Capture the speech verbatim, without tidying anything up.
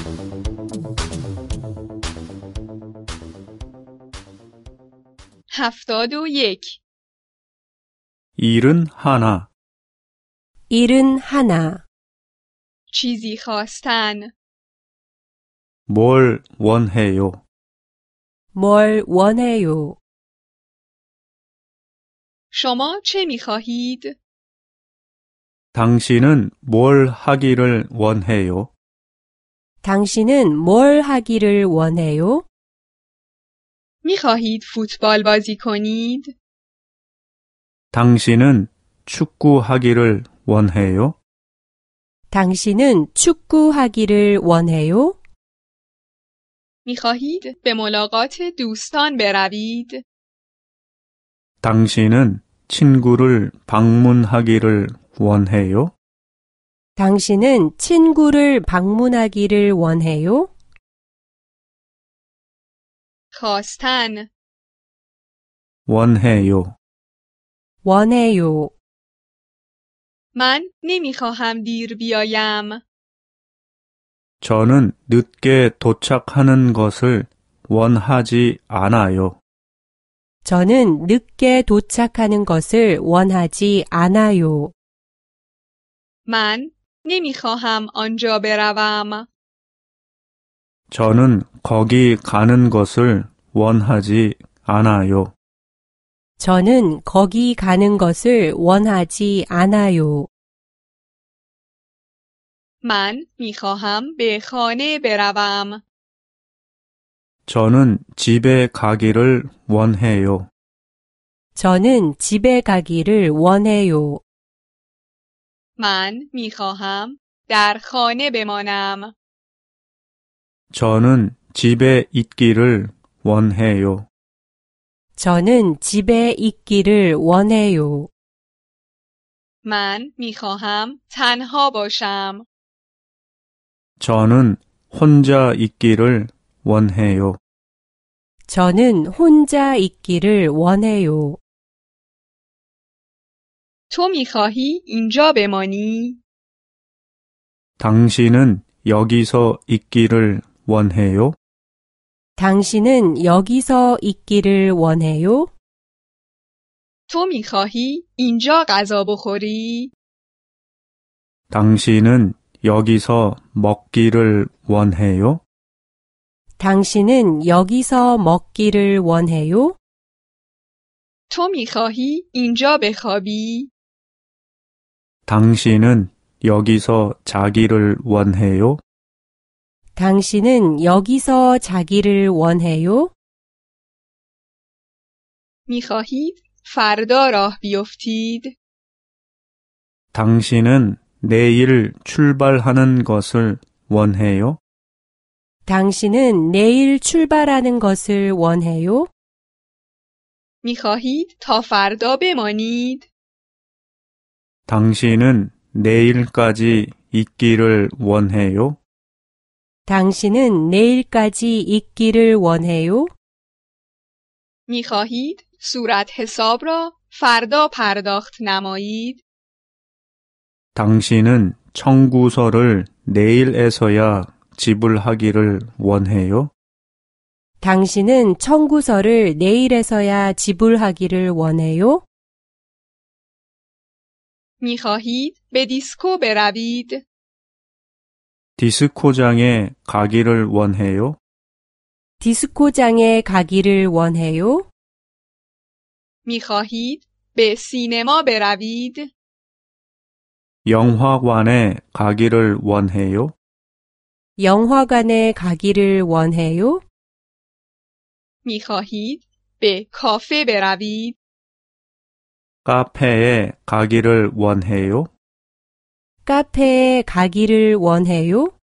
هفتاد و یک. 일은 하나. 일은 하나. چیزی خواستن. 뭘 원해요? 뭘 원해요? شما چه می خواهید؟ 당신은 뭘 하기를 원해요? 당신은 뭘 하기를 원해요? می خواهید فوتبال بازی کنید؟ 당신은 축구하기를 원해요? 당신은 축구하기를 원해요? می خواهید به ملاقات دوستان بروید؟ 당신은 친구를 방문하기를 원해요? 당신은 친구를 방문하기를 원해요? خواستن. 원해요. 원해요. من نمی خواهم دیر بیایم. 저는 늦게 도착하는 것을 원하지 않아요. 저는 늦게 도착하는 것을 원하지 않아요. من نمی خواهم آنجا بروم. 저는 거기 가는 것을 원하지 않아요. 저는 거기 가는 것을 원하지 않아요. من می خواهم به خانه بروم. 저는 집에 가기를 원해요. 저는 집에 가기를 원해요. من می خواهم در خانه بمانم. 저는 집에 있기를 원해요. 저는 집에 있기를 원해요. من می خواهم تنها باشم. 저는 혼자 있기를 원해요. 저는 혼자 있기를 원해요. تو می خواهی اینجا بمانی؟ 당신은 여기서 있기를 원해요? 당신은 여기서 있기를 원해요? تو می خواهی اینجا غذا بخوری؟ 당신은 여기서 먹기를 원해요? 당신은 여기서 먹기를 원해요? تو می خواهی اینجا بخوابی؟ 당신은 여기서 자기를 원해요? 당신은 여기서 자기를 원해요? می خواهید فردا راه بیفتید؟ 당신은 내일 출발하는 것을 원해요? 당신은 내일 출발하는 것을 원해요? می خواهید تا فردا بمانید؟ 당신은 내일까지 있기를 원해요? 당신은 내일까지 있기를 원해요? می خواهید صورت حساب را فردا پرداخت نمایید؟ 당신은 청구서를 내일에서야 지불하기를 원해요? 당신은 청구서를 내일에서야 지불하기를 원해요? می خواهید به دیسکو بروید؟ 디스코장에 가기를 원해요? 디스코장에 가기를 원해요? می خواهید به سینما بروید؟ 영화관에 가기를 원해요? 영화관에 가기를 원해요? می خواهید به کافه بروید؟ 카페에 가기를 원해요? 카페에 가기를 원해요?